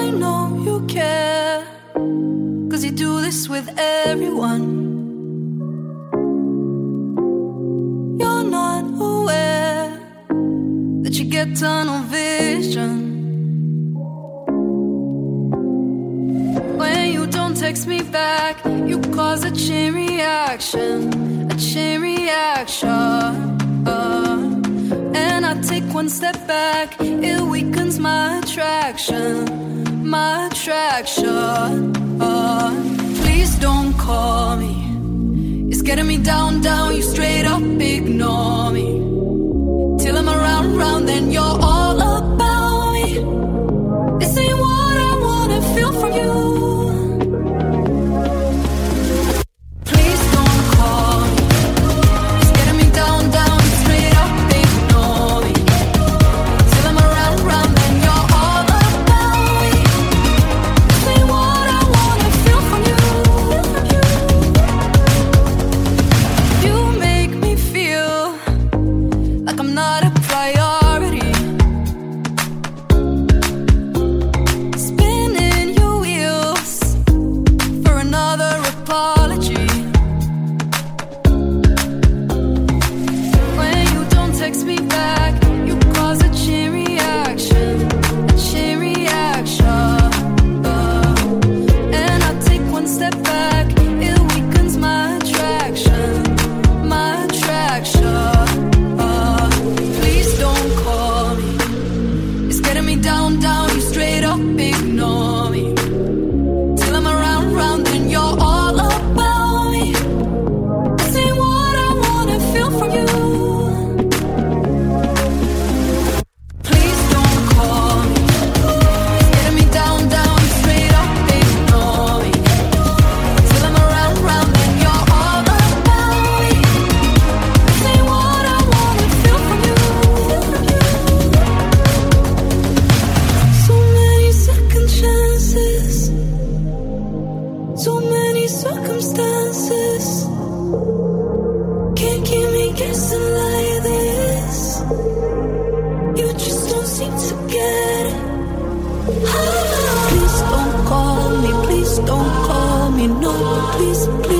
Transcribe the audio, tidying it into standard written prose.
I know you care, 'cause you do this with everyone. You're not aware that you get tunnel vision when you don't text me back. You cause a chain reaction, a chain reaction. And I take one step back, it weakens my attraction, my attraction. Please don't call me, it's getting me down, down. You straight up ignore me till I'm around, round, then you're all about me. This ain't what I wanna feel from you. Please don't call me, no, please, please.